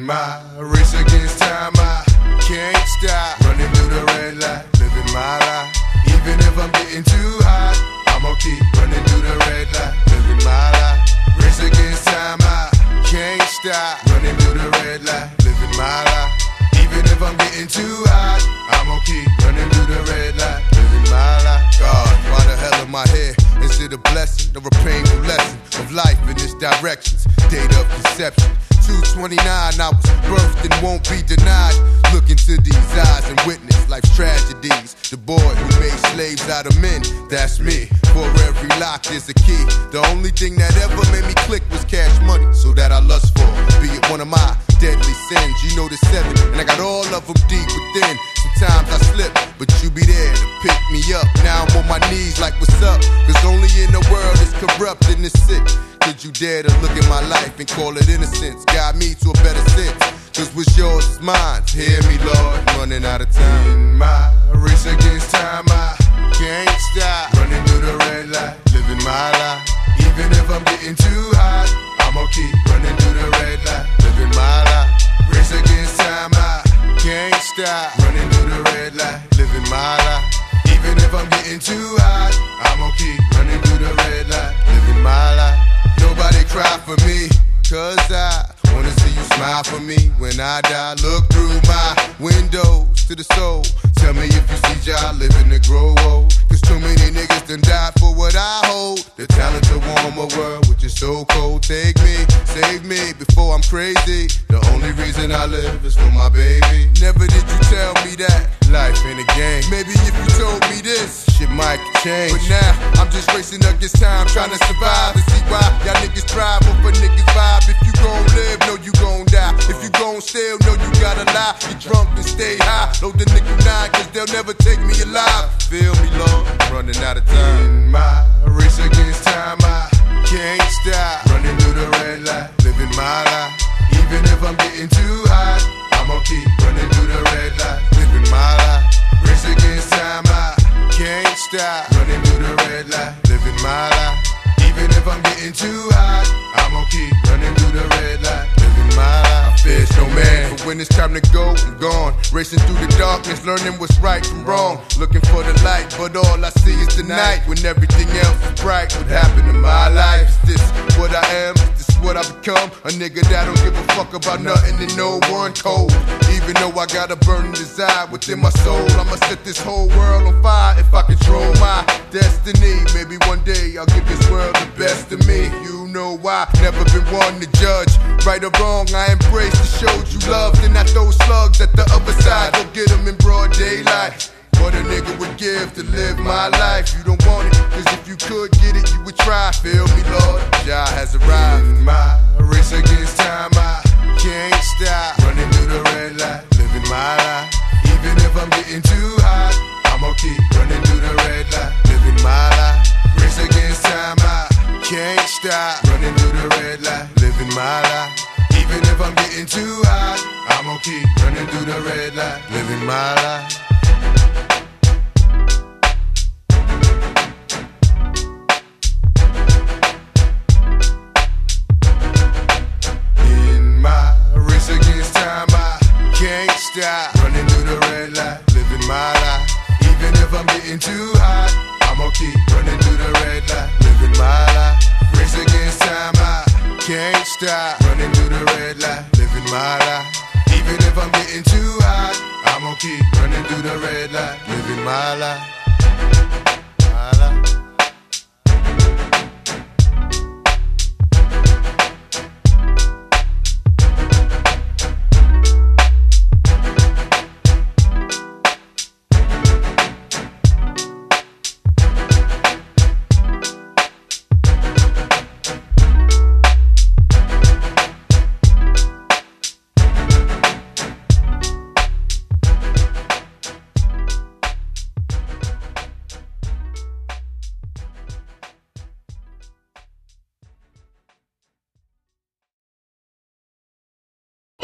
In my race against time, I can't stop. Running through the red light, living my life. Even if I'm getting too hot, I'ma keep running through the red light, living my life. Race against time, I can't stop. Running through the red light, living my life. Even if I'm getting too hot, I'ma keep running through the red light, living my life. God, why the hell am I here? Is it a blessing or a painful lesson of life in its directions? Date of conception 229, I was birthed and won't be denied. Look into these eyes and witness life's tragedies. The boy who made slaves out of men, that's me. For every lock there's a key. The only thing that ever made me click was cash money, so that I lust for, be it one of my deadly sins. You know the 7, and I got all of them deep within. Sometimes I slip, but you be there to pick me up. Now I'm on my knees like what's up, cause only in the world is corrupt and it's sick. Could you dare to look at my life and call it innocence? Guide me to a better sense, cause what's yours is mine. Hear me, Lord, running out of time. In my race against time, I can't stop. Running through the red light, living my life. Even if I'm getting too hot, I'ma keep running through the red light, living my life. Race against time, I can't stop. Running through the red light, living my life. Even if I'm getting too hot, I'ma keep running through the red light, living my life. Nobody cry for me, cause I wanna see you smile for me when I die. Look through my windows to the soul. Tell me if you see Jah living to grow old. Cause too many niggas done died for what I hold. The talent to warm a world which is so cold. Take me, save me before I'm crazy. The only reason I live is for my baby. Never did you tell me that life ain't a game. Maybe if you told me this, shit might change. But now, I'm just racing against time, trying to survive. And see why y'all niggas thrive off a niggas vibe. If you gon' live, know you gon' die. If you gon' steal, know you gotta lie. Get drunk and stay high. Load the nickel 9, cause they'll never take me alive. Feel me, Lord, running out of time. In my race against time, I can't stop. Running through the red light, living my life. Even if I'm getting too hot, I'ma keep running through the red light, living my life. Race against time, I can't stop. Running through the red light, living my life. Even if I'm getting too hot, I'ma keep running through the red light, living my life. I fear no man, but when it's time to go, I'm gone. Racing through the darkness, learning what's right from wrong. Looking for the light, but all I see is the night. When everything else is bright, what happened to my life? Is this what I am? Is this what I become? A nigga that don't give a fuck about nothing and no one cold. Even though I got a burning desire within my soul, I'ma set this whole world on fire if I control my destiny. Maybe one day I'll give this world the best of me. You know why, never been one to judge. Right or wrong, I embrace the shows you love. Then I throw slugs at the other side, go get them in broad daylight. What a nigga would give to live my life. You don't want it, cause if you could get it, you would try. Feel me, Lord, Jah has arrived. In my race against time, I can't stop. Running through the red light, living my life. Even if I'm getting too hot, I'ma keep running through the red light, living my life. Race against time, I can't stop. Running through the red light, living my life. Even if I'm getting too hot, I'ma keep running through the red light, living my life. Can't stop, running through the red light, living my life. Even if I'm getting too hot, I'ma keep running through the red light, living my life. Race against time, I can't stop, running through the red light, living my life. Even if I'm getting too hot, I'ma keep running through the red light, living my life.